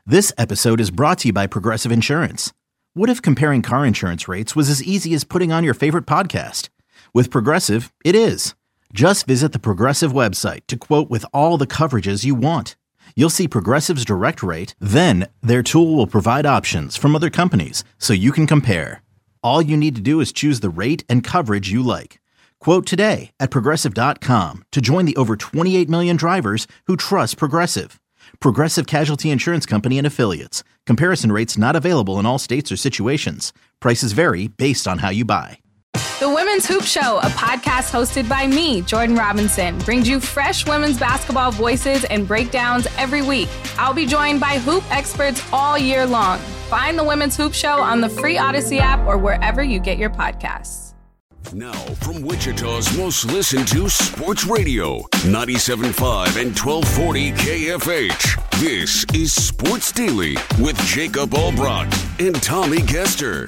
This episode is brought to you by Progressive Insurance. What if comparing car insurance rates was as easy as putting on your favorite podcast? With Progressive, it is. Just visit the Progressive website to quote with all the coverages you want. You'll see Progressive's direct rate, then their tool will provide options from other companies so you can compare. All you need to do is choose the rate and coverage you like. Quote today at Progressive.com to join the over 28 million drivers who trust Progressive. Progressive Casualty Insurance Company and Affiliates. Comparison rates not available in all states or situations. Prices vary based on how you buy. The Women's Hoop Show, a podcast hosted by me, Jordan Robinson, brings you fresh women's basketball voices and breakdowns every week. I'll be joined by hoop experts all year long. Find the Women's Hoop Show on the free Odyssey app or wherever you get your podcasts. Now, from Wichita's most listened to sports radio, 97.5 and 1240 KFH, this is Sports Daily with Jacob Albrock and Tommy Kester.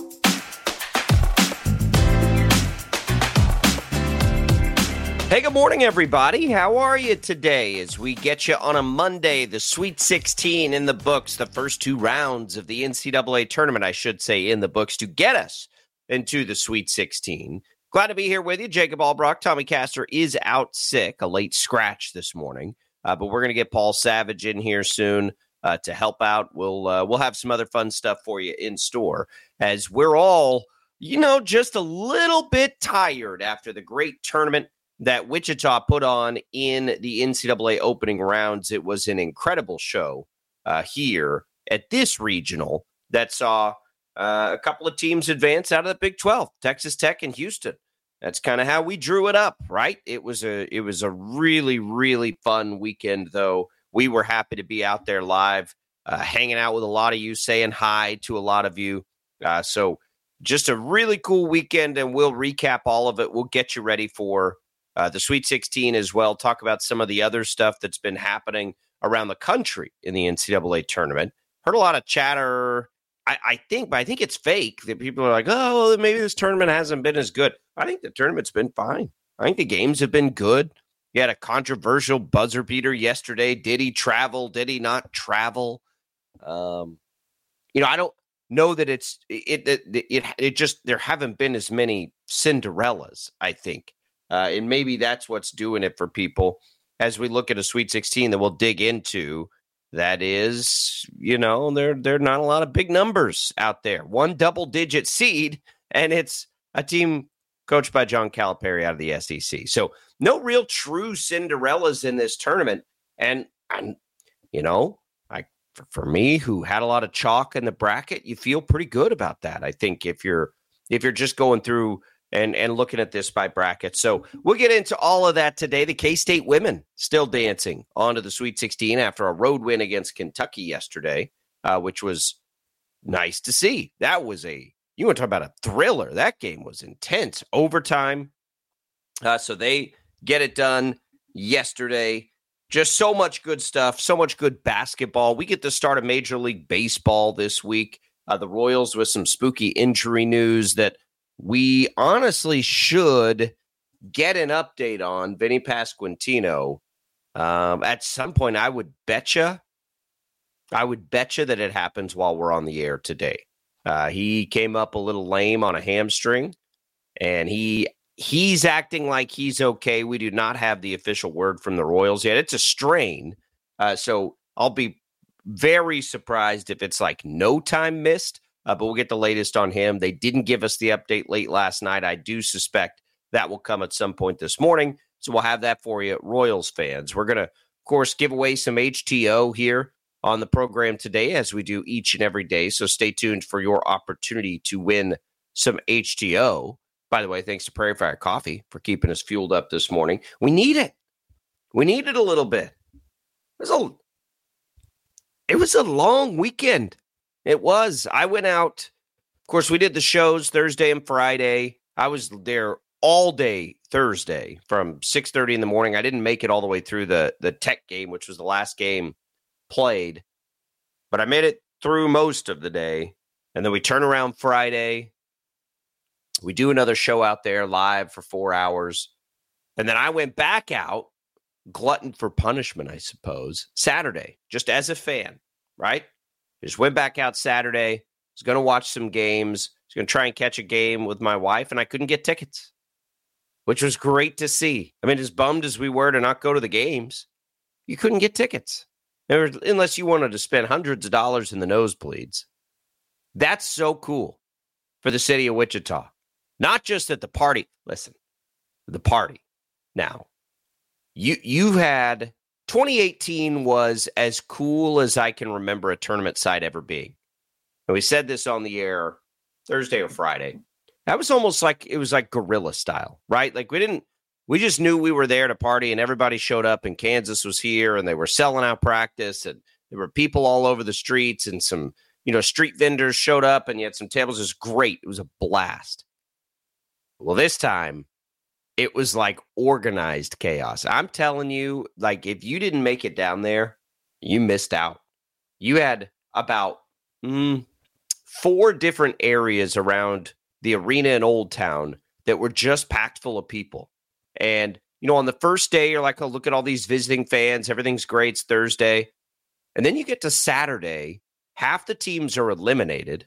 Hey, good morning, everybody. How are you today? As we get you on a Monday, the Sweet 16 in the books, the first two rounds of the NCAA tournament, I should say, in the books to get us into the Sweet 16. Glad to be here with you. Jacob Albrock. Tommy Kester is out sick, a late scratch this morning, but we're going to get Paul Savage in here soon to help out. We'll have some other fun stuff for you in store as we're all, just a little bit tired after the great tournament that Wichita put on in the NCAA opening rounds. It was an incredible show here at this regional that saw a couple of teams advance out of the Big 12, Texas Tech and Houston. That's kind of how we drew it up, right? It was a really, really fun weekend, though. We were happy to be out there live, hanging out with a lot of you, saying hi to a lot of you. So just a really cool weekend, and we'll recap all of it. We'll get you ready for the Sweet 16 as well, talk about some of the other stuff that's been happening around the country in the NCAA tournament. Heard a lot of chatter, I think it's fake that people are like, oh, maybe this tournament hasn't been as good. I think the tournament's been fine. I think the games have been good. You had a controversial buzzer beater yesterday. Did he travel? Did he not travel? I don't know that it just, there haven't been as many Cinderellas, I think. And maybe that's what's doing it for people as we look at a Sweet 16 that we'll dig into. That is, there are not a lot of big numbers out there. One double-digit seed, and it's a team coached by John Calipari out of the SEC. So no real true Cinderellas in this tournament. And for me, who had a lot of chalk in the bracket, you feel pretty good about that. I think if you're just going through and looking at this by bracket. So we'll get into all of that today. The K-State women still dancing onto the Sweet 16 after a road win against Kentucky yesterday, which was nice to see. That was you want to talk about a thriller. That game was intense. Overtime. So they get it done yesterday. Just so much good stuff, so much good basketball. We get to start a Major League Baseball this week. The Royals with some spooky injury news that we honestly should get an update on. Vinny Pasquantino. At some point, I would betcha that it happens while we're on the air today. He came up a little lame on a hamstring, and he's acting like he's okay. We do not have the official word from the Royals yet. It's a strain, so I'll be very surprised if it's like no time missed. But we'll get the latest on him. They didn't give us the update late last night. I do suspect that will come at some point this morning. So we'll have that for you, Royals fans. We're going to, of course, give away some HTO here on the program today, as we do each and every day. So stay tuned for your opportunity to win some HTO. By the way, thanks to Prairie Fire Coffee for keeping us fueled up this morning. We need it. We need it a little bit. It was a long weekend. It was. I went out. Of course, we did the shows Thursday and Friday. I was there all day Thursday from 6:30 in the morning. I didn't make it all the way through the Tech game, which was the last game played. But I made it through most of the day. And then we turn around Friday. We do another show out there live for 4 hours. And then I went back out, glutton for punishment, I suppose, Saturday, just as a fan. right? Just went back out Saturday. Was going to watch some games. Was going to try and catch a game with my wife, and I couldn't get tickets, which was great to see. I mean, as bummed as we were to not go to the games, you couldn't get tickets unless you wanted to spend hundreds of dollars in the nosebleeds. That's so cool for the city of Wichita. Not just at the party. Listen, the party. Now, you had 2018 was as cool as I can remember a tournament site ever being. And we said this on the air Thursday or Friday. That was almost like it was like guerrilla style, right? Like we just knew we were there to party and everybody showed up and Kansas was here and they were selling out practice and there were people all over the streets and some, street vendors showed up and you had some tables. It was great. It was a blast. Well, this time it was like organized chaos. I'm telling you, like if you didn't make it down there, you missed out. You had about 4 different areas around the arena in Old Town that were just packed full of people. And, on the first day, you're like, oh, look at all these visiting fans. Everything's great. It's Thursday. And then you get to Saturday, half the teams are eliminated.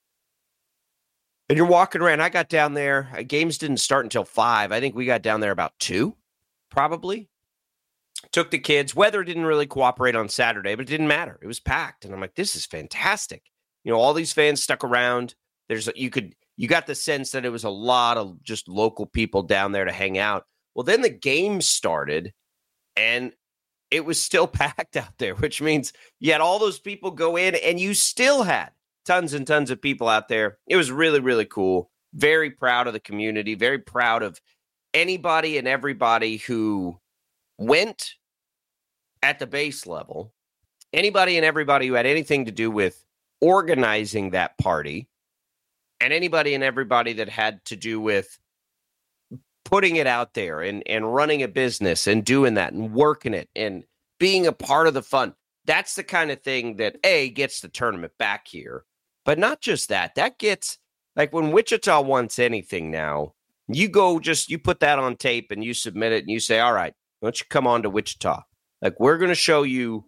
And you're walking around. I got down there. Games didn't start until 5. I think we got down there about 2, probably. Took the kids. Weather didn't really cooperate on Saturday, but it didn't matter. It was packed. And I'm like, this is fantastic. All these fans stuck around. You got the sense that it was a lot of just local people down there to hang out. Well, then the game started, and it was still packed out there, which means you had all those people go in, and you still had tons and tons of people out there. It was really, really cool. Very proud of the community. Very proud of anybody and everybody who went at the base level. Anybody and everybody who had anything to do with organizing that party. And anybody and everybody that had to do with putting it out there and running a business and doing that and working it and being a part of the fun. That's the kind of thing that, A, gets the tournament back here. But not just that. That gets, like when Wichita wants anything now, you put that on tape and you submit it and you say, all right, why don't you come on to Wichita? Like, we're going to show you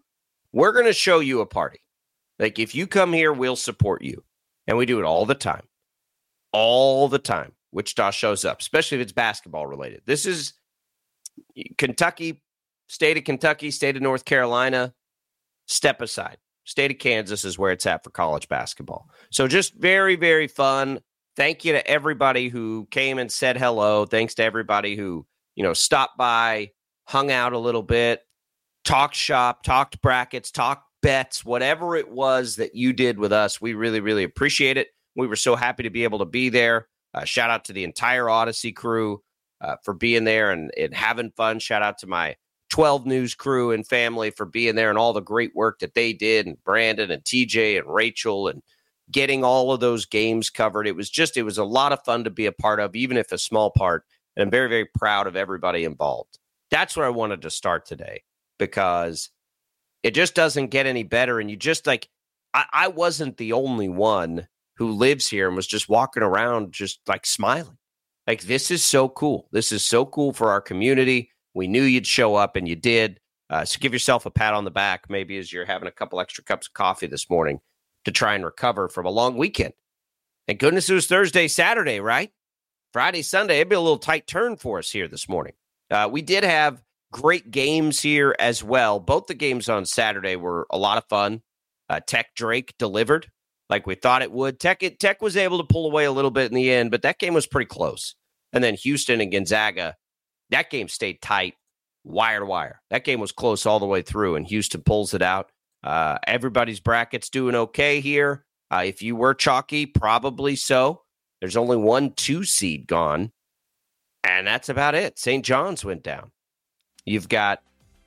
a party. Like, if you come here, we'll support you. And we do it all the time. All the time. Wichita shows up, especially if it's basketball related. This is Kentucky, state of Kentucky, state of North Carolina, step aside. State of Kansas is where it's at for college basketball. So just very, very fun. Thank you to everybody who came and said hello. Thanks to everybody who, stopped by, hung out a little bit, talked shop, talked brackets, talked bets, whatever it was that you did with us. We really, really appreciate it. We were so happy to be able to be there. Shout out to the entire Odyssey crew for being there and having fun. Shout out to my 12 News crew and family for being there and all the great work that they did, and Brandon and TJ and Rachel and getting all of those games covered. It was a lot of fun to be a part of, even if a small part. And I'm very, very proud of everybody involved. That's where I wanted to start today, because it just doesn't get any better. And you just I wasn't the only one who lives here and was just walking around just like smiling. Like, this is so cool. This is so cool for our community. We knew you'd show up, and you did. So give yourself a pat on the back, maybe as you're having a couple extra cups of coffee this morning to try and recover from a long weekend. Thank goodness it was Thursday, Saturday, right? Friday, Sunday, it'd be a little tight turn for us here this morning. We did have great games here as well. Both the games on Saturday were a lot of fun. Tech Drake delivered like we thought it would. Tech was able to pull away a little bit in the end, but that game was pretty close. And then Houston and Gonzaga, that game stayed tight, wire to wire. That game was close all the way through, and Houston pulls it out. Everybody's bracket's doing okay here. If you were chalky, probably so. There's only 1 2 seed gone, and that's about it. St. John's went down. You've got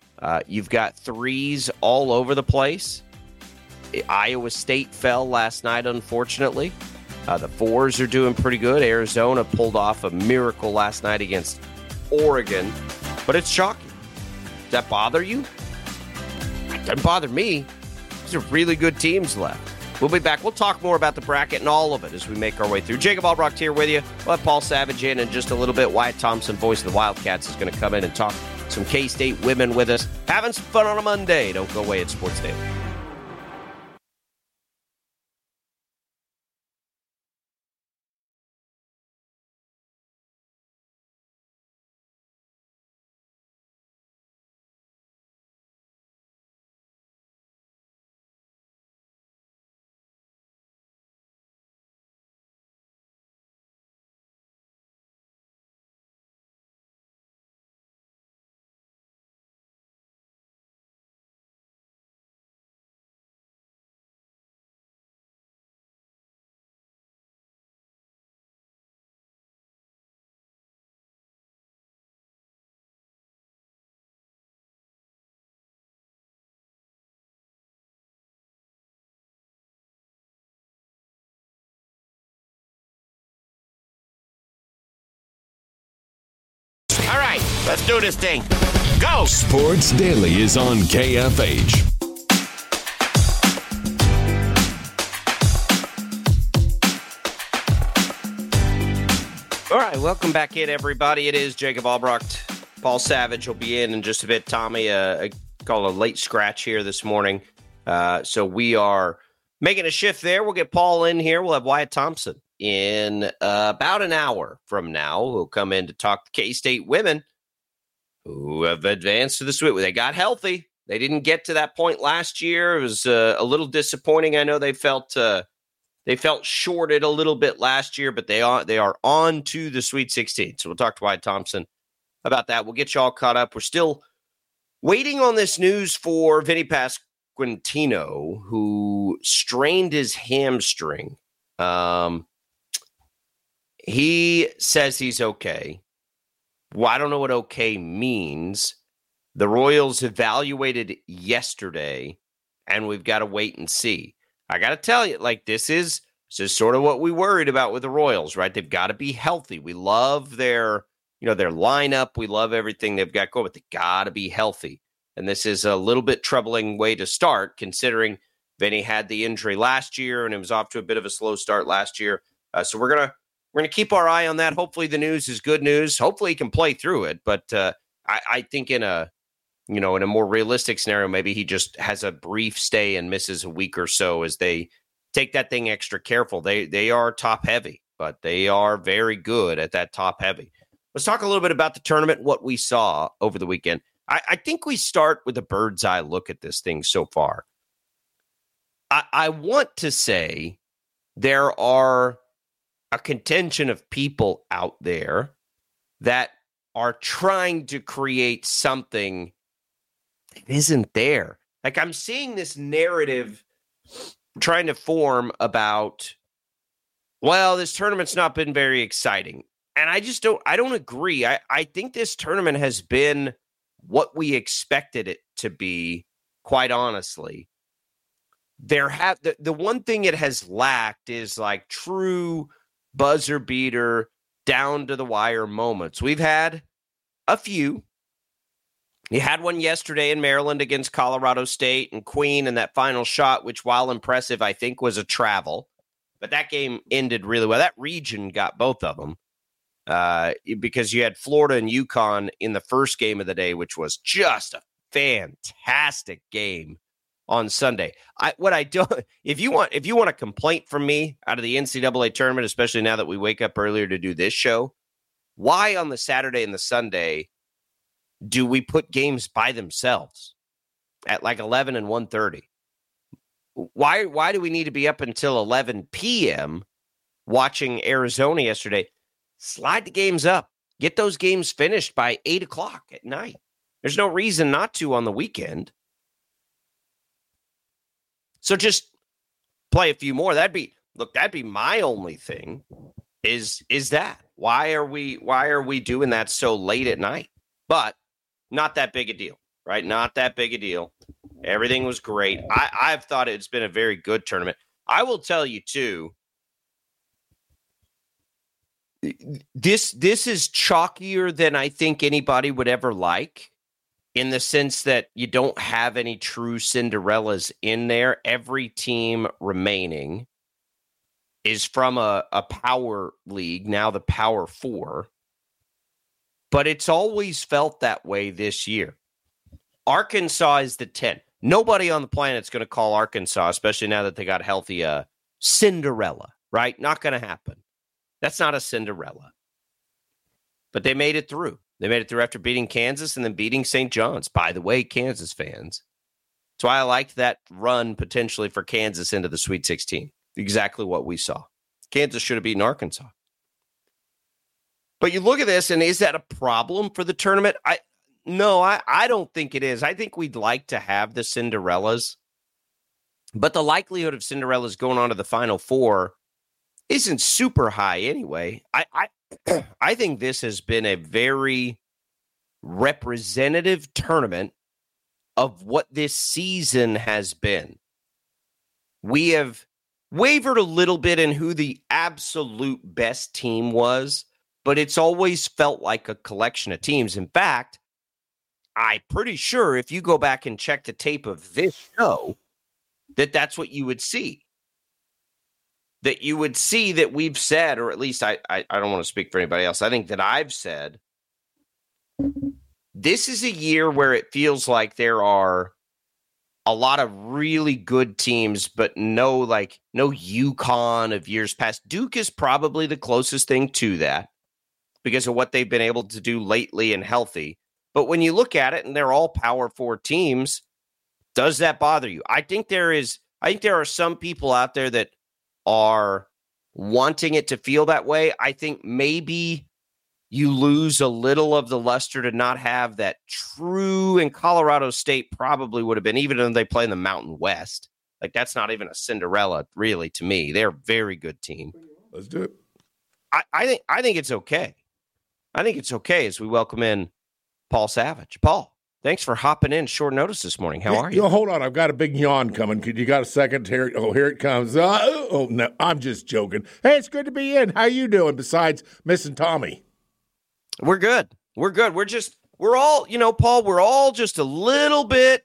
threes all over the place. Iowa State fell last night, unfortunately. The fours are doing pretty good. Arizona pulled off a miracle last night against Oregon, but it's shocking. Does that bother you? It doesn't bother me. These are really good teams left. We'll be back. We'll talk more about the bracket and all of it as we make our way through. Jacob Albrocht here with you. We'll have Paul Savage in just a little bit. Wyatt Thompson, voice of the Wildcats, is going to come in and talk some K-State women with us. Having some fun on a Monday. Don't go away at Sports Daily. Let's do this thing. Go! Sports Daily is on KFH. All right, welcome back in, everybody. It is Jacob Albrecht. Paul Savage will be in just a bit. Tommy, call a late scratch here this morning. So we are making a shift there. We'll get Paul in here. We'll have Wyatt Thompson in about an hour from now. Who'll come in to talk to K-State women who have advanced to the Sweet. They got healthy. They didn't get to that point last year. It was a little disappointing. I know they felt shorted a little bit last year, but they are on to the Sweet 16. So we'll talk to Wyatt Thompson about that. We'll get you all caught up. We're still waiting on this news for Vinny Pasquantino, who strained his hamstring. He says he's okay. Well, I don't know what okay means. The Royals evaluated yesterday, and we've got to wait and see. I got to tell you, this is sort of what we worried about with the Royals, right? They've got to be healthy. We love their lineup. We love everything they've got going, but they got to be healthy. And this is a little bit troubling way to start, considering Vinny had the injury last year, and it was off to a bit of a slow start last year. So we're gonna keep our eye on that. Hopefully, the news is good news. Hopefully, he can play through it. But I think in a more realistic scenario, maybe he just has a brief stay and misses a week or so as they take that thing extra careful. They are top heavy, but they are very good at that top heavy. Let's talk a little bit about the tournament, what we saw over the weekend. I think we start with a bird's eye look at this thing so far. I want to say there are a contingent of people out there that are trying to create something that isn't there. I'm seeing this narrative trying to form about, well, this tournament's not been very exciting. And I don't agree. I think this tournament has been what we expected it to be, quite honestly. The one thing it has lacked is true buzzer beater, down to the wire moments. We've had a few. You had one yesterday in Maryland against Colorado State and Queen, and that final shot, which, while impressive, I think was a travel. But that game ended really well. That region got both of them because you had Florida and UConn in the first game of the day, which was just a fantastic game on Sunday. If you want a complaint from me out of the NCAA tournament, especially now that we wake up earlier to do this show, why on the Saturday and the Sunday do we put games by themselves at 11 and 1:30? Why do we need to be up until 11 p.m. watching Arizona yesterday? Slide the games up. Get those games finished by 8 o'clock at night. There's no reason not to on the weekend. So just play a few more. That'd be my only thing is that. Why are we doing that so late at night? But not that big a deal, right? Not that big a deal. Everything was great. I've thought it's been a very good tournament. I will tell you too, this is chalkier than I think anybody would ever like, in the sense that you don't have any true Cinderellas in there. Every team remaining is from a power league, now the Power Four. But it's always felt that way this year. Arkansas is the 10. Nobody on the planet's going to call Arkansas, especially now that they got healthy, Cinderella, right? Not going to happen. That's not a Cinderella. But they made it through. They made it through after beating Kansas and then beating St. John's. By the way, Kansas fans. That's why I liked that run potentially for Kansas into the Sweet 16. Exactly what we saw. Kansas should have beaten Arkansas. But you look at this, and is that a problem for the tournament? No, I don't think it is. I think we'd like to have the Cinderellas. But the likelihood of Cinderellas going on to the Final Four isn't super high anyway. I think this has been a very representative tournament of what this season has been. We have wavered a little bit in who the absolute best team was, but it's always felt like a collection of teams. In fact, I'm pretty sure if you go back and check the tape of this show, that's what you would see. That you would see that we've said, or at least I don't want to speak for anybody else. I think that I've said, this is a year where it feels like there are a lot of really good teams, but no UConn of years past. Duke is probably the closest thing to that because of what they've been able to do lately and healthy. But when you look at it and they're all Power 4 teams, does that bother you? I think there are some people out there that are wanting it to feel that way. I think maybe you lose a little of the luster to not have that true, and Colorado State probably would have been, even though they play in the Mountain West. Like, that's not even a Cinderella, really, to me. They're a very good team. Let's do it. I think it's okay. I think it's okay as we welcome in Paul Savage. Paul, thanks for hopping in short notice this morning. How are you? Hold on. I've got a big yawn coming. You got a second? Here it comes. No, I'm just joking. Hey, it's good to be in. How you doing besides missing Tommy? We're good. We're good. We're all, Paul, we're all just a little bit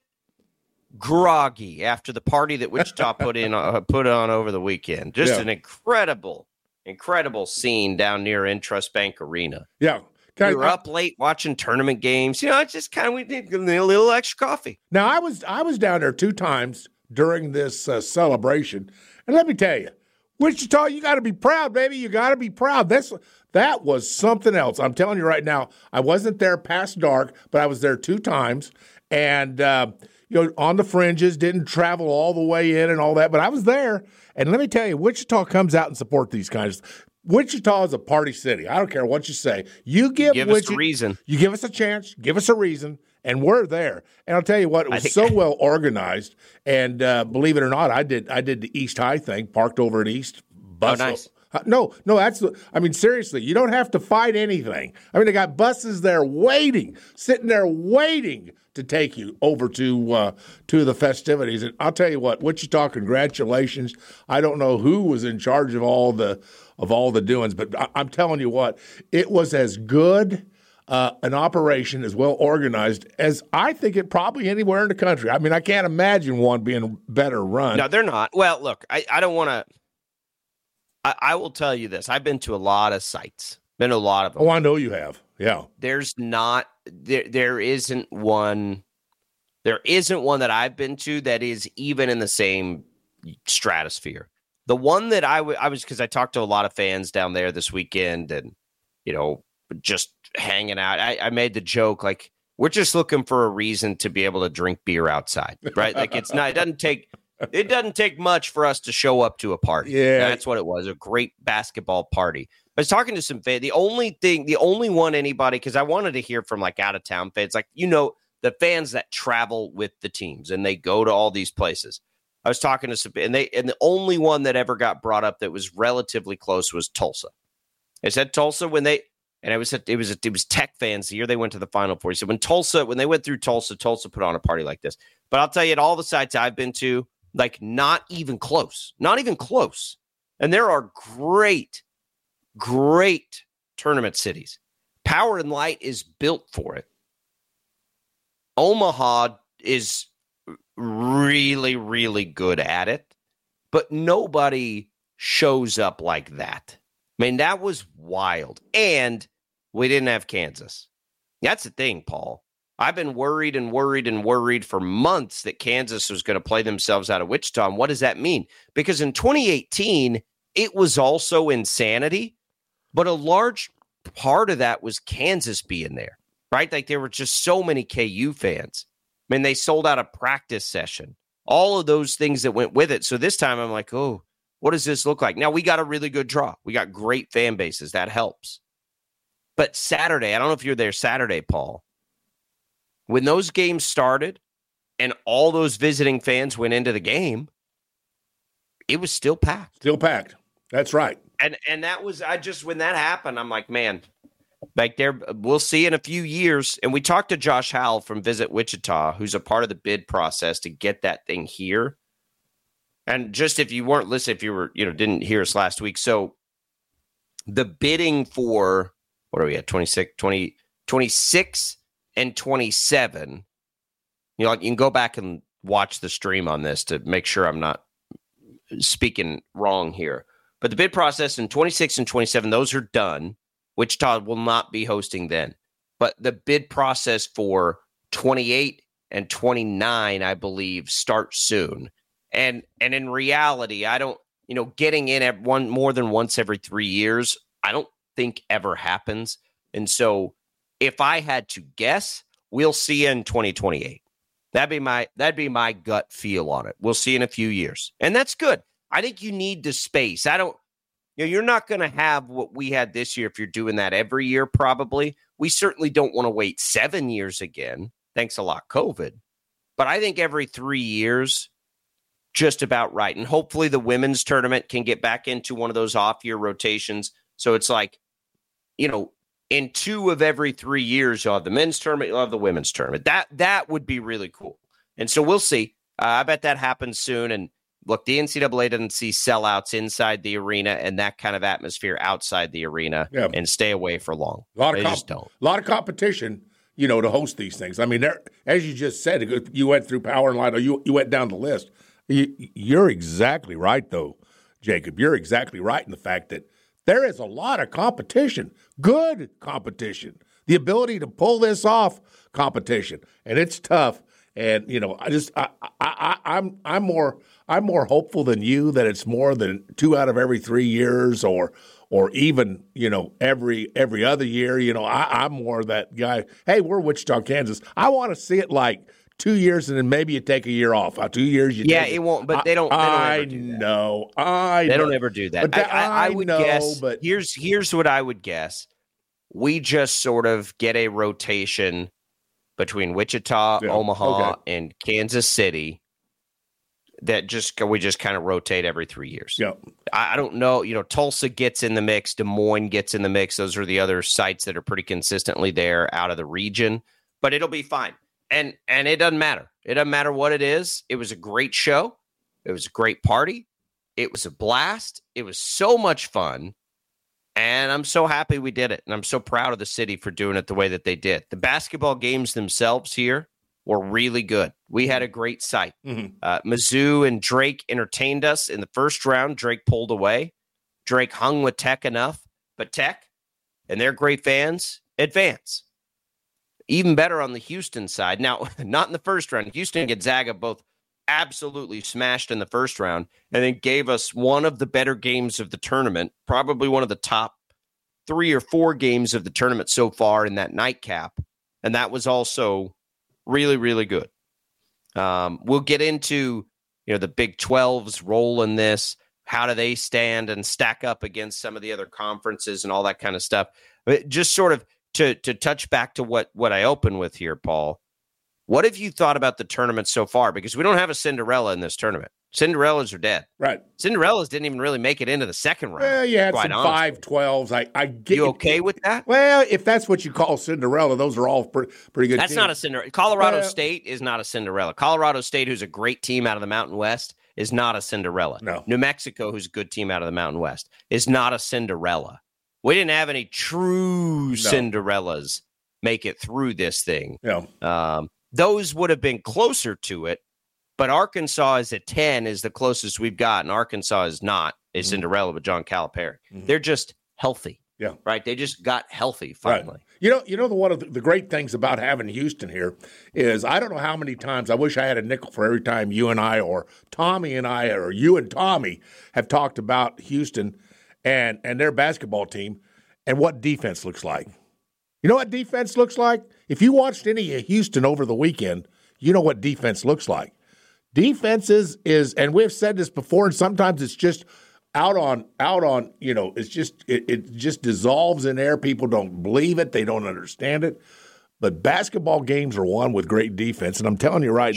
groggy after the party that Wichita put on over the weekend. Just an incredible scene down near Intrust Bank Arena. Yeah. We were up late watching tournament games. It's just we need a little extra coffee. Now, I was down there 2 times during this celebration, and let me tell you, Wichita, you got to be proud, baby. You got to be proud. That was something else. I'm telling you right now, I wasn't there past dark, but I was there 2 times, and on the fringes, didn't travel all the way in and all that, but I was there. And let me tell you, Wichita comes out and support these kinds of. Wichita is a party city. I don't care what you say. You give us a reason. You give us a chance, give us a reason, and we're there. And I'll tell you what, it was so well organized. And believe it or not, I did the East High thing, parked over at East. Oh, nice. No, seriously, you don't have to fight anything. They got buses there sitting there waiting to take you over to the festivities. And I'll tell you what, Wichita, congratulations. I don't know who was in charge of all the doings, but I'm telling you what, it was as good an operation, as well organized as I think it probably anywhere in the country. I can't imagine one being better run. No, they're not. Well, look, I don't want to. I will tell you this. I've been to a lot of sites. Been to a lot of them. Oh, I know you have. Yeah. There's not. There isn't one. There isn't one that I've been to that is even in the same stratosphere. The one that I was, because I talked to a lot of fans down there this weekend, and just hanging out. I made the joke, like, we're just looking for a reason to be able to drink beer outside, right? Like, it's not. It doesn't take much for us to show up to a party. Yeah, that's what it was. A great basketball party. I was talking to some fans. The only one anybody, because I wanted to hear from like out of town fans, like, the fans that travel with the teams and they go to all these places. I was talking to some, and the only one that ever got brought up that was relatively close was Tulsa. I said Tulsa it was Tech fans the year they went to the Final Four. He said when they went through Tulsa put on a party like this. But I'll tell you, at all the sites I've been to, like, not even close. And there are great tournament cities. Power and Light is built for it. Omaha is really, really good at it, but nobody shows up like that. That was wild. And we didn't have Kansas. That's the thing, Paul. I've been worried for months that Kansas was going to play themselves out of Wichita. And what does that mean? Because in 2018, it was also insanity, but a large part of that was Kansas being there, right? Like, there were just so many KU fans. They sold out a practice session, all of those things that went with it. So this time I'm like, oh, what does this look like? Now, we got a really good draw. We got great fan bases. That helps. But Saturday, I don't know if you're there Saturday, Paul, when those games started and all those visiting fans went into the game, it was still packed. Still packed. That's right. And that was, when that happened, I'm like, man, like, there, we'll see in a few years. And we talked to Josh Howell from Visit Wichita, who's a part of the bid process to get that thing here. And just if you weren't listening, if you were, didn't hear us last week. So the bidding for what are we at? 26 and 27. You know, you can go back and watch the stream on this to make sure I'm not speaking wrong here. But the bid process in 26 and 27, those are done. Wichita will not be hosting then. But the bid process for 28 and 29, I believe, starts soon. And in reality, I don't, getting in at more than once every 3 years, I don't think ever happens. And so if I had to guess, we'll see in 2028. That'd be my gut feel on it. We'll see in a few years. And that's good. I think you need the space. You're not going to have what we had this year if you're doing that every year, probably. We certainly don't want to wait 7 years again. Thanks a lot, COVID. But I think every 3 years, just about right. And hopefully the women's tournament can get back into one of those off-year rotations. So it's like, in 2 of every 3 years, you'll have the men's tournament, you'll have the women's tournament. That would be really cool. And so we'll see. I bet that happens soon. And look, the NCAA doesn't see sellouts inside the arena and that kind of atmosphere outside the arena and stay away for long. They just don't. A lot of competition, to host these things. I mean, as you just said, you went through Power and Light, or you went down the list. You're exactly right, though, Jacob. You're exactly right in the fact that there is a lot of competition, good competition, the ability to pull this off competition, and it's tough. And I'm more hopeful than you that it's more than 2 out of every 3 years, or even every other year. I'm more that guy. Hey, we're Wichita, Kansas. I want to see it like 2 years, and then maybe you take a year off. 2 years, it won't. But they don't. I know. They don't ever do that. I would guess. But here's what I would guess. We just sort of get a rotation between Wichita, Omaha, and Kansas City. That we just kind of rotate every 3 years. Yeah. I don't know. Tulsa gets in the mix. Des Moines gets in the mix. Those are the other sites that are pretty consistently there out of the region. But it'll be fine. And it doesn't matter. It doesn't matter what it is. It was a great show. It was a great party. It was a blast. It was so much fun. And I'm so happy we did it. And I'm so proud of the city for doing it the way that they did. The basketball games themselves here were really good. We had a great sight. Mm-hmm. Mizzou and Drake entertained us in the first round. Drake pulled away. Drake hung with Tech enough. But Tech and their great fans advance. Even better on the Houston side. Now, not in the first round. Houston and Gonzaga both absolutely smashed in the first round and then gave us one of the better games of the tournament, probably one of the top 3 or 4 games of the tournament so far in that nightcap. And that was also really, really good. We'll get into, the Big 12's role in this. How do they stand and stack up against some of the other conferences and all that kind of stuff? But just sort of to touch back to what I opened with here, Paul, what have you thought about the tournament so far? Because we don't have a Cinderella in this tournament. Cinderellas are dead. Right. Cinderellas didn't even really make it into the second round. Well, you had some 5-12s. I get you okay with that? Well, if that's what you call Cinderella, those are all pretty good That's teams. Not a Cinderella. Colorado State is not a Cinderella. Colorado State, who's a great team out of the Mountain West, is not a Cinderella. No. New Mexico, who's a good team out of the Mountain West, is not a Cinderella. We didn't have any true Cinderellas make it through this thing. Yeah. Those would have been closer to it, but Arkansas is at 10 is the closest we've got, and Arkansas is not a Cinderella with John Calipari. Mm-hmm. They're just healthy. Yeah. Right? They just got healthy finally. Right. One of the great things about having Houston here is I don't know how many times, I wish I had a nickel for every time you and I or Tommy and I or you and Tommy have talked about Houston and their basketball team and what defense looks like. You know what defense looks like? If you watched any of Houston over the weekend, you know what defense looks like. Defense is, and we've said this before, and sometimes it's just out on, it's just, it just dissolves in air. People don't believe it. They don't understand it. But basketball games are won with great defense. And I'm telling you right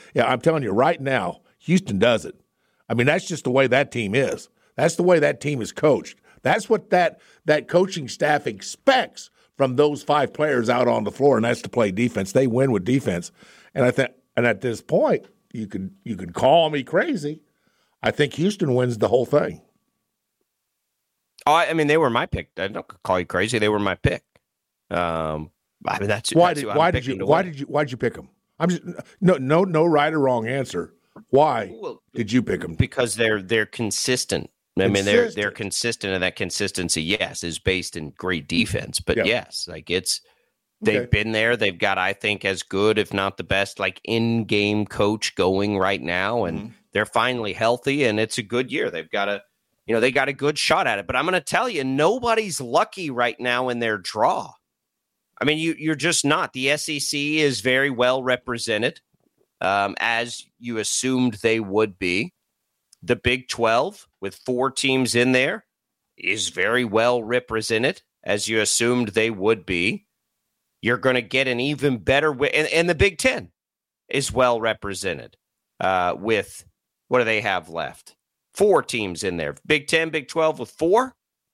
now, Houston does it. I mean, that's just the way that team is. That's the way that team is coached. That's what that coaching staff expects from those 5 players out on the floor, and that's to play defense. They win with defense. And at this point, you could call me crazy. I think Houston wins the whole thing. Oh, I mean, they were my pick. I don't call you crazy. They were my pick. I mean, that's why did you pick them? I'm just no right or wrong answer. Why did you pick them? Because they're consistent. I mean, they're consistent, and that consistency, yes, is based in great defense. But yes, like they've been there. They've got, I think, as good, if not the best, like in-game coach going right now, and they're finally healthy, and it's a good year. They've got they got a good shot at it. But I'm going to tell you, nobody's lucky right now in their draw. I mean, you're just not. The SEC is very well represented, as you assumed they would be. The Big 12, with 4 teams in there, is very well represented, as you assumed they would be. You're going to get an even better and the Big 10 is well represented with, what do they have left? 4 teams in there. Big 10, Big 12 with 4.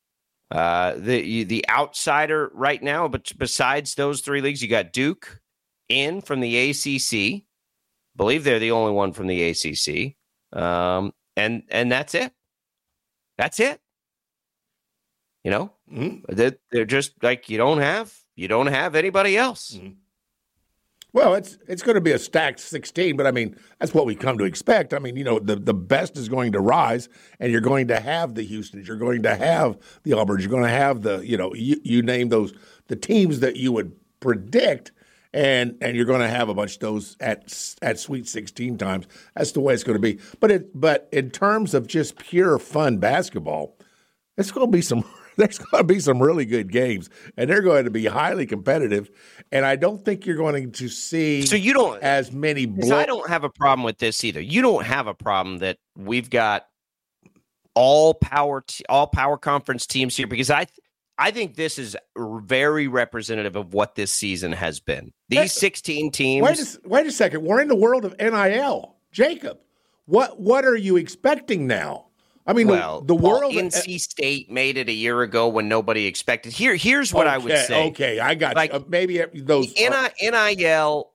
The outsider right now, but besides those 3 leagues, you got Duke in from the ACC. Believe they're the only one from the ACC. And that's it. That's it. You know, they're just like, you don't have anybody else. Well, it's going to be a stacked 16, but I mean, that's what we come to expect. I mean, the best is going to rise, and you're going to have the Houstons, you're going to have the Auburns, you're going to have the, you name those, the teams that you would predict, and you're going to have a bunch of those at Sweet 16 times. That's the way it's going to be. But in terms of just pure fun basketball, there's going to be some really good games, and they're going to be highly competitive. And I don't think you're going to see as many. I don't have a problem with this either. You don't have a problem that we've got all power conference teams here, because I think this is very representative of what this season has been. These 16 teams. Wait a second. We're in the world of NIL, Jacob. What are you expecting now? I mean, the world. NC State made it a year ago when nobody expected. Here's what I would say. Okay, I got you. Maybe those NIL,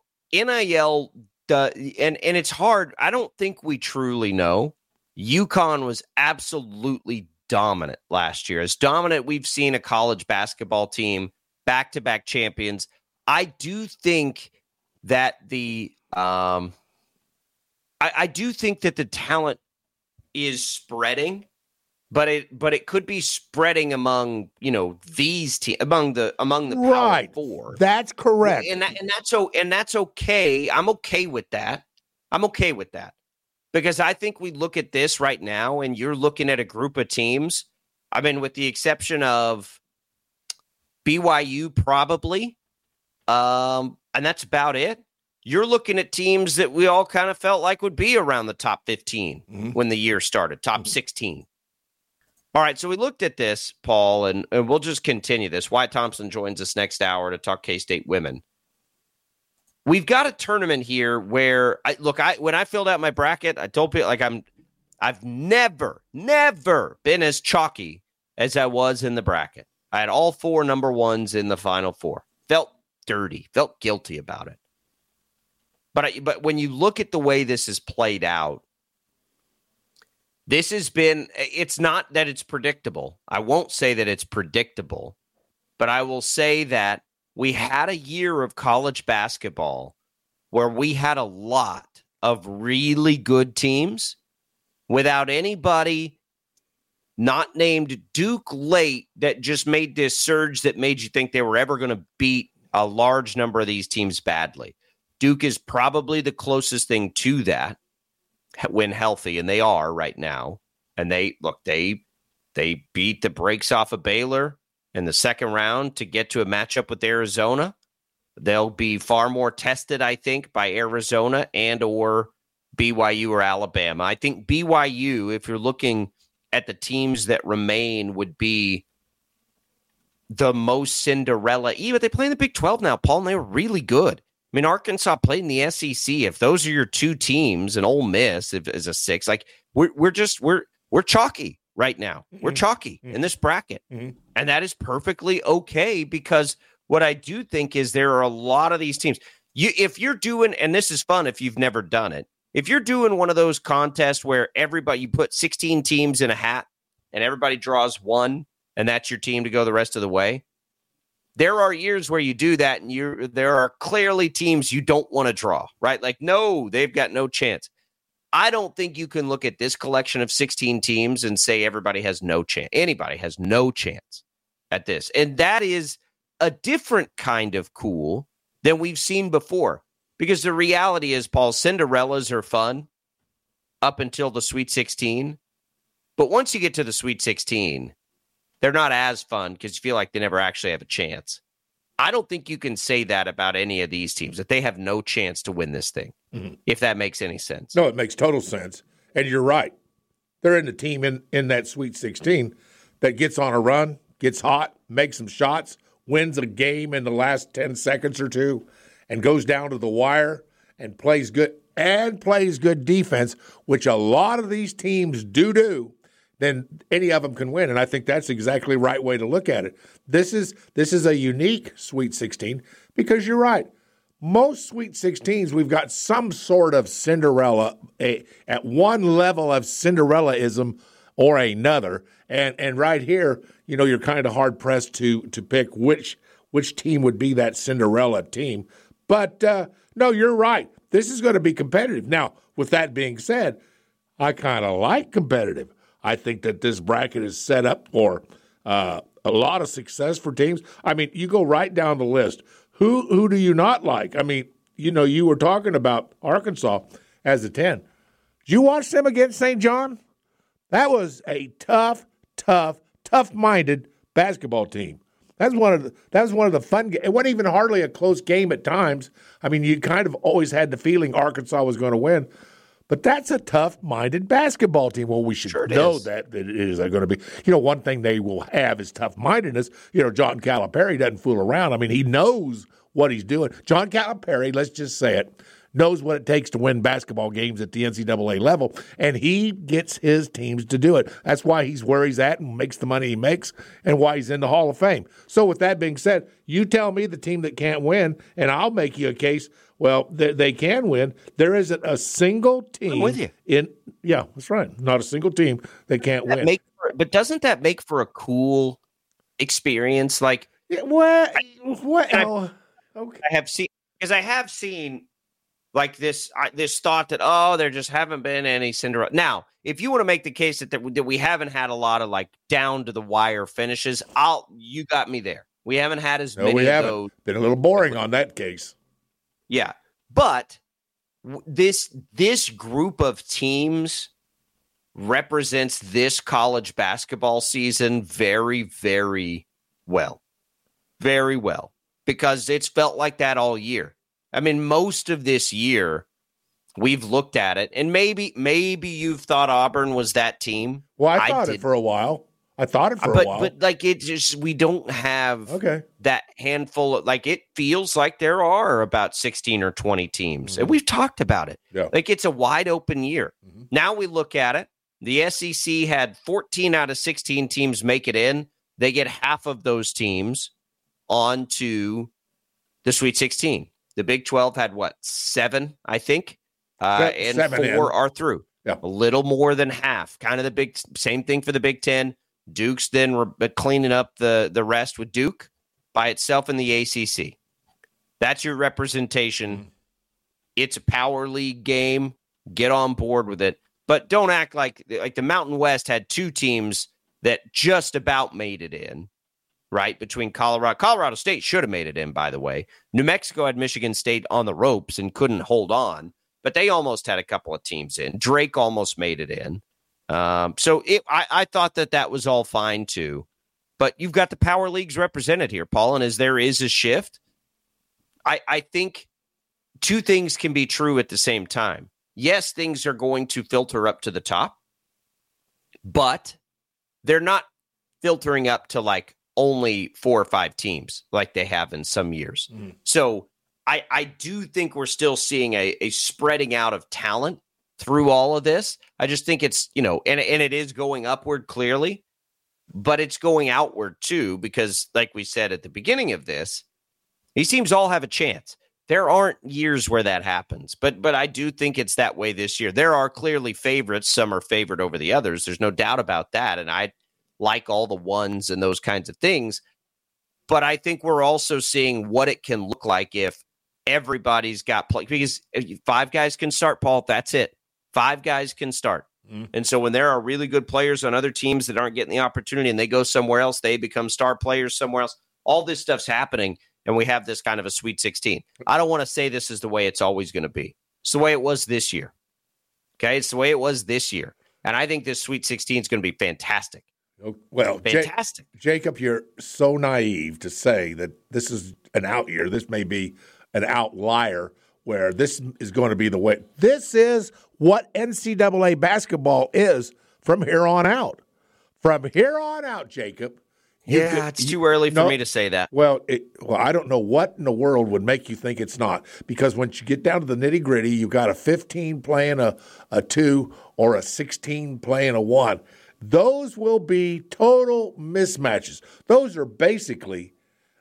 and it's hard. I don't think we truly know. UConn was absolutely dominant last year, as dominant we've seen a college basketball team, back-to-back champions. I do think that I do think that the talent is spreading, but it could be spreading among these teams, among the Power 4. That's correct, and that's okay. I'm okay with that. Because I think we look at this right now, and you're looking at a group of teams. I mean, with the exception of BYU, probably, and that's about it. You're looking at teams that we all kind of felt like would be around the top 15 when the year started, top 16. All right, so we looked at this, Paul, and we'll just continue this. Wyatt Thompson joins us next hour to talk K-State women. We've got a tournament here where, when I filled out my bracket, I told people, I've never been as chalky as I was in the bracket. I had all 4 number ones in the Final Four. Felt dirty, felt guilty about it. But when you look at the way this has played out, it's not that it's predictable. I won't say that it's predictable, but I will say that we had a year of college basketball where we had a lot of really good teams without anybody not named Duke late that just made this surge that made you think they were ever going to beat a large number of these teams badly. Duke is probably the closest thing to that when healthy, and they are right now. And they beat the brakes off of Baylor in the second round to get to a matchup with Arizona. They'll be far more tested, I think, by Arizona and or BYU or Alabama. I think BYU, if you're looking at the teams that remain, would be the most Cinderella. Even they play in the Big 12 now, Paul, and they were really good. I mean, Arkansas played in the SEC. If those are your 2 teams, and Ole Miss is a 6, like we're chalky right now. We're chalky in this bracket, and that is perfectly okay, because what I do think is there are a lot of these teams. If you're doing, and this is fun if you've never done it, if you're doing one of those contests where you put 16 teams in a hat and everybody draws one, and that's your team to go the rest of the way. There are years where you do that, and there are clearly teams you don't want to draw, right? Like, no, they've got no chance. I don't think you can look at this collection of 16 teams and say everybody has no chance. Anybody has no chance at this. And that is a different kind of cool than we've seen before. Because the reality is, Paul, Cinderellas are fun up until the Sweet 16. But once you get to the Sweet 16, they're not as fun because you feel like they never actually have a chance. I don't think you can say that about any of these teams, that they have no chance to win this thing, if that makes any sense. No, it makes total sense. And you're right. They're in the team in that Sweet 16 that gets on a run, gets hot, makes some shots, wins a game in the last 10 seconds or two, and goes down to the wire and plays good defense, which a lot of these teams do. Then any of them can win. And I think that's exactly the right way to look at it. This is a unique Sweet 16 because you're right. Most Sweet 16s, we've got some sort of Cinderella, at one level of Cinderellaism or another. And right here, you're kind of hard-pressed to pick which team would be that Cinderella team. But, no, you're right. This is going to be competitive. Now, with that being said, I kind of like competitive. I think that this bracket is set up for a lot of success for teams. I mean, you go right down the list. Who do you not like? I mean, you were talking about Arkansas as a 10. Did you watch them against St. John? That was a tough-minded basketball team. That was one of the fun games. It wasn't even hardly a close game at times. I mean, you kind of always had the feeling Arkansas was going to win. But that's a tough-minded basketball team. Well, we should know that it is going to be. One thing they will have is tough-mindedness. John Calipari doesn't fool around. I mean, he knows what he's doing. John Calipari, let's just say it, knows what it takes to win basketball games at the NCAA level, and he gets his teams to do it. That's why he's where he's at and makes the money he makes and why he's in the Hall of Fame. So with that being said, you tell me the team that can't win, and I'll make you a case. Well, they can win. There isn't a single team. I'm with you. Yeah, that's right. Not a single team that can't win. But doesn't that make for a cool experience? Like, what? Okay. I have seen like this thought that there just haven't been any Cinderella. Now, if you want to make the case that we haven't had a lot of like down to the wire finishes, you got me there. We haven't had as many of those. Been a little boring on that case. Yeah, but this group of teams represents this college basketball season very, very well. Very well. Because it's felt like that all year. I mean, most of this year, we've looked at it, and maybe you've thought Auburn was that team. Well, I thought it for a while. A while. But like it just, we don't have that handful of, like, it feels like there are about 16 or 20 teams. And we've talked about it. Yeah. Like it's a wide open year. Mm-hmm. Now we look at it. The SEC had 14 out of 16 teams make it in. They get half of those teams onto the Sweet 16. The Big 12 had 7, I think, and 4 are through. Yeah. A little more than half. Kind of the same thing for the Big 10. Duke's then cleaning up the rest with Duke by itself in the ACC. That's your representation. It's a power league game. Get on board with it. But don't act like the Mountain West had 2 teams that just about made it in, right? Between Colorado State should have made it in, by the way. New Mexico had Michigan State on the ropes and couldn't hold on, but they almost had a couple of teams in. Drake almost made it in. So I thought that was all fine too, but you've got the power leagues represented here, Paul. And as there is a shift, I think 2 things can be true at the same time. Yes, things are going to filter up to the top, but they're not filtering up to like only 4 or 5 teams like they have in some years. Mm. So I do think we're still seeing a spreading out of talent through all of this. I just think it's, and it is going upward clearly, but it's going outward too, because like we said at the beginning of this, these teams all have a chance. There aren't years where that happens, but I do think it's that way this year. There are clearly favorites. Some are favored over the others. There's no doubt about that. And like all the ones and those kinds of things. But I think we're also seeing what it can look like if everybody's got play. Because if 5 guys can start, Paul, that's it. 5 guys can start. And so when there are really good players on other teams that aren't getting the opportunity and they go somewhere else, they become star players somewhere else. All this stuff's happening, and we have this kind of a Sweet 16. I don't want to say this is the way it's always going to be. It's the way it was this year. Okay, it's the way it was this year. And I think this Sweet 16 is going to be fantastic. Well, fantastic. Jacob, you're so naive to say that this is an out year. This may be an outlier where this is going to be the way. This is what NCAA basketball is from here on out. From here on out, Jacob. It's too early for me to say that. Well, I don't know what in the world would make you think it's not. Because once you get down to the nitty-gritty, you got a 15 playing a 2 or a 16 playing a 1. Those will be total mismatches. Those are basically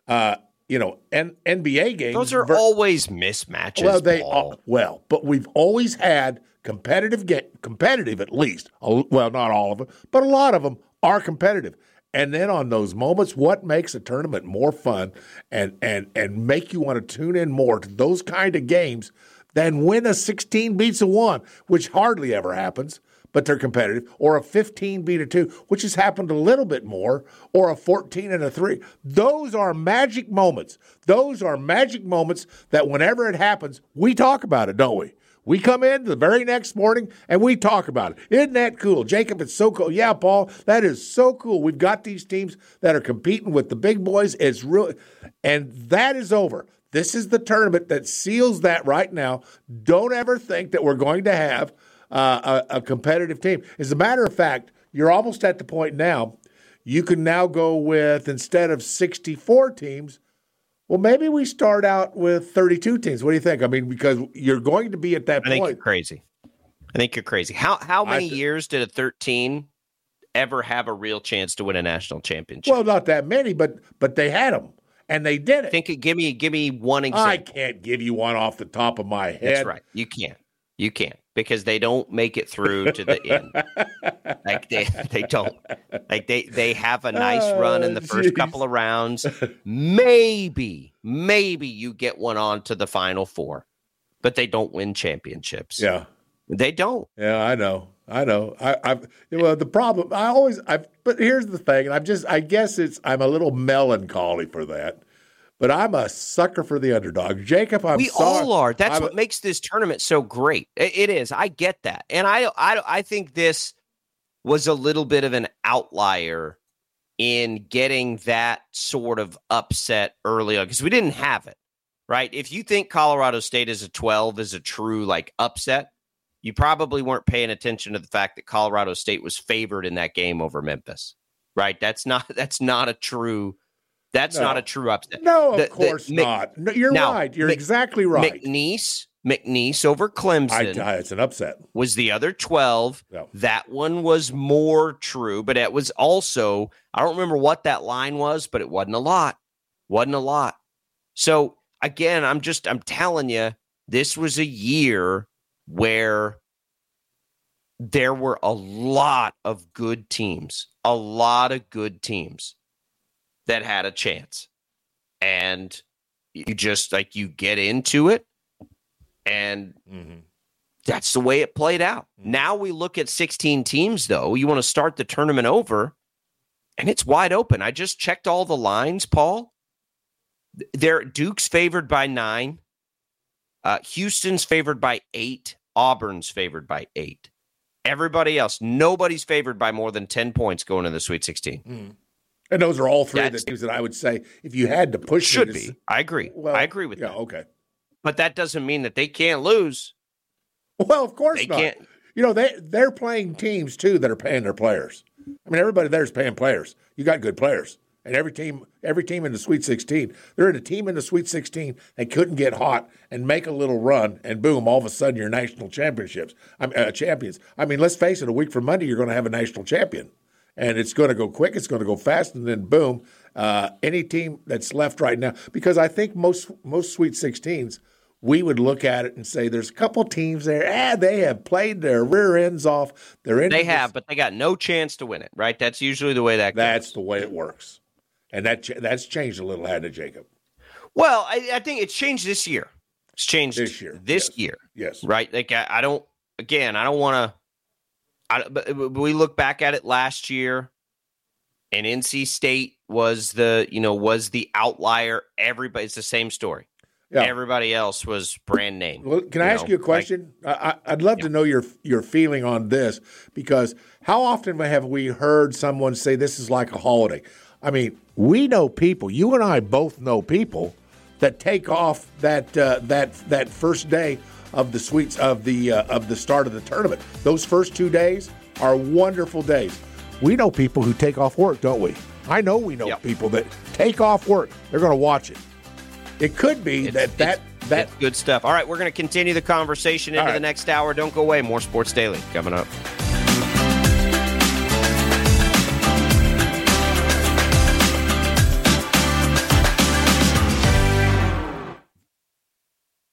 NBA games. Those are always mismatches. But we've always had competitive at least. Well, not all of them, but a lot of them are competitive. And then on those moments, what makes a tournament more fun and make you want to tune in more to those kind of games than when a 16 beats a 1, which hardly ever happens, but they're competitive, or a 15 beat a 2, which has happened a little bit more, or a 14 and a 3. Those are magic moments. Those are magic moments that whenever it happens, we talk about it, don't we? We come in the very next morning and we talk about it. Isn't that cool? Jacob, it's so cool. Yeah, Paul, that is so cool. We've got these teams that are competing with the big boys. It's really, and that is over. This is the tournament that seals that right now. Don't ever think that we're going to have a competitive team. As a matter of fact, you're almost at the point now, you can now go with, instead of 64 teams, well, maybe we start out with 32 teams. What do you think? I mean, because you're going to be at that point. I think you're crazy. How many years did a 13 ever have a real chance to win a national championship? Well, not that many, but they had them, and they did it. Give me one example. I can't give you one off the top of my head. That's right. You can't because they don't make it through to the end. Like they don't. Like they have a nice run in the first couple of rounds. Maybe you get one on to the Final Four, but they don't win championships. Yeah, they don't. Yeah, I know. The problem but here's the thing, and I guess I'm a little melancholy for that. But I'm a sucker for the underdog. Jacob, we all are. That's what makes this tournament so great. It is. I get that. And I think this was a little bit of an outlier in getting that sort of upset early on because we didn't have it, right? If you think Colorado State as a 12 is a true upset, you probably weren't paying attention to the fact that Colorado State was favored in that game over Memphis, right? That's not a true not a true upset. No, of course not. No, you're right. You're exactly right. McNeese over Clemson. It's an upset. Was the other 12. No. That one was more true, but it was also, I don't remember what that line was, but it wasn't a lot. So again, I'm telling you, this was a year where there were a lot of good teams that had a chance. And you just you get into it and that's the way it played out. Now we look at 16 teams though. You want to start the tournament over and it's wide open. I just checked all the lines, Paul. Duke's favored by 9. Houston's favored by 8. Auburn's favored by 8. Everybody else, nobody's favored by more than 10 points going to the Sweet 16. And those are all three of the teams that I would say, if you had to push, should be. I agree. Well, I agree with that. Okay, but that doesn't mean that they can't lose. Well, of course not. Can't. They're playing teams too that are paying their players. I mean, everybody there is paying players. You got good players, and every team in the Sweet 16, they're in a team in the Sweet 16 that couldn't get hot and make a little run, and boom, all of a sudden you're national champions. I mean, let's face it. A week from Monday, you're going to have a national champion. And it's going to go quick, it's going to go fast, and then boom, any team that's left right now. Because I think most Sweet 16s we would look at it and say, there's a couple teams there, they have played their rear ends off. They have, but they got no chance to win it, right? That's usually the way that goes. That's the way it works. And that's changed a little, hasn't it, Jacob? Well, I think it's changed this year. It's changed this year. Yes. Right? Like, I don't want to, but we look back at it last year, and NC State was the outlier. It's the same story. Yeah. Everybody else was brand name. Well, can I ask you a question? I'd love to know your feeling on this, because how often have we heard someone say this is like a holiday? I mean, we know people. You and I both know people that take off that first day of the of the start of the tournament. Those first 2 days are wonderful days. We know people who take off work, don't we? I know we know people that take off work. They're going to watch it. It could be that's good stuff. All right, we're going to continue the conversation into the next hour. Don't go away. More Sports Daily coming up.